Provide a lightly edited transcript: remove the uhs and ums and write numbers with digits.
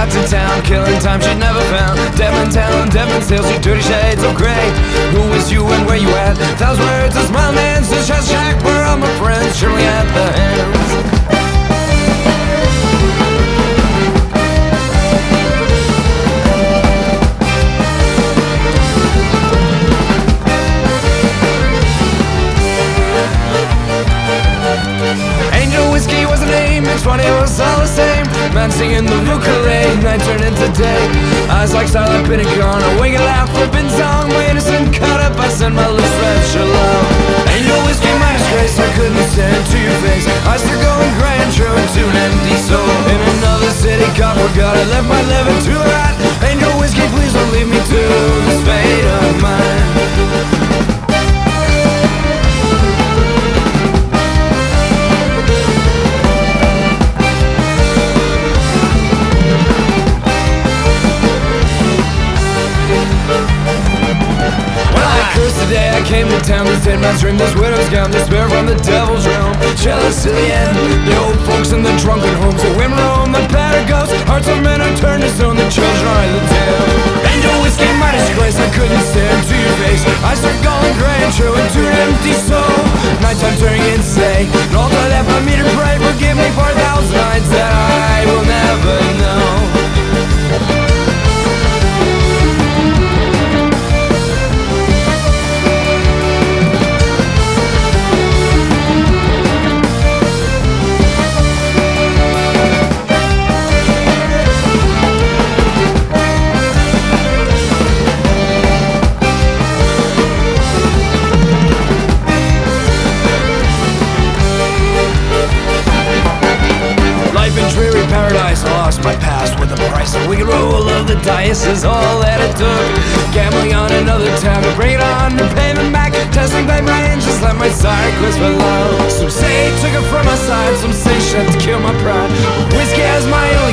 out to town, killing time she'd never found. Devon town, Devon sales, you dirty shades of grey. Who is you and where you at? Thousand words, a smile, man, says chest shack. Where are my friends? Surely at the hands. It's funny, it was all the same. Man singing the ukulele, night turned into day. Eyes like starlight, been gone. A wing and laugh, flipping song. My innocent caught up, I sent my lips red shalom. Ain't no whiskey, my disgrace, I couldn't stand to your face. I still going grand, true to an empty soul. In another city, God forgot I left my living to the right. Ain't no whiskey, please don't leave me to this fate of mine. Today I came to town, this dead man's dream, this widow's gown, despair from the devil's realm, jealous to the end. The old folks in the drunken homes, the women roam like battered ghosts. Hearts of men are turned to stone, the children are the tale. Ain't no whiskey, my disgrace, I couldn't stand to your face. I start going gray and true into an empty soul. Nighttime turning insane, and all that left for me to pray. Forgive me for 1,000 nights that I will never know. Paradise, I lost my past with the price. A wicked roll of the dice is all that it took. Gambling on another tab, bring it on and pay them back. Testing by brain, just let my side quits for love. Some say took it from my side, some say she had to kill my pride. Whiskey as my only